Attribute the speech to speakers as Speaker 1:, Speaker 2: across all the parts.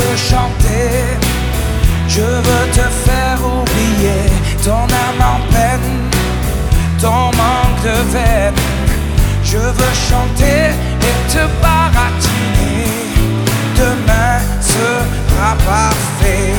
Speaker 1: veux chanter, je veux te faire oublier ton âme en peine, ton manque de veine. Je veux chanter et te baratiner, demain sera parfait.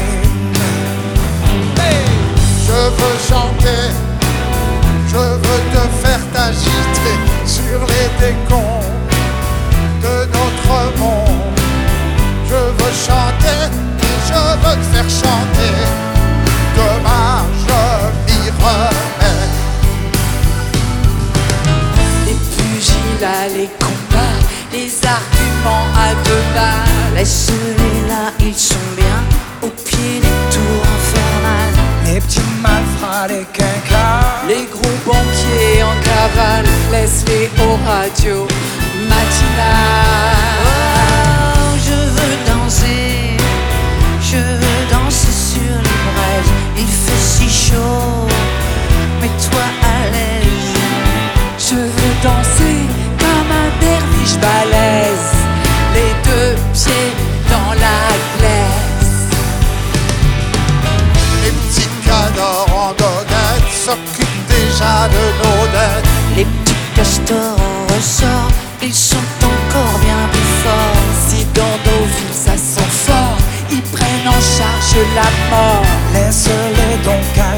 Speaker 1: Hey!
Speaker 2: Je veux chanter, je veux te faire t'agiter sur les décombres de notre monde. Je veux chanter et je veux te faire chanter. Demain je m'y remets.
Speaker 3: Les pugilats, les combats, les arguments à deux balles. Laisse-les là, ils sont bien au pied des tours infernales.
Speaker 1: Les petits malfrats, les quinquas,
Speaker 3: Les gros banquiers en cavale, laisse-les aux radios matinales.
Speaker 4: Oh, je veux danser sur les braises. Il fait si chaud, mets-toi à l'aise.
Speaker 3: Je veux danser comme un derviche balèze, les deux pieds dans la glace.
Speaker 2: Les petits cadors en goguette s'occupent déjà de nos dettes.
Speaker 4: Les petits castors en ressort, ils sont encore bien plus forts.
Speaker 3: Si dans nos villes ça sent fort, ils prennent en charge la mort.
Speaker 1: laisse-les donc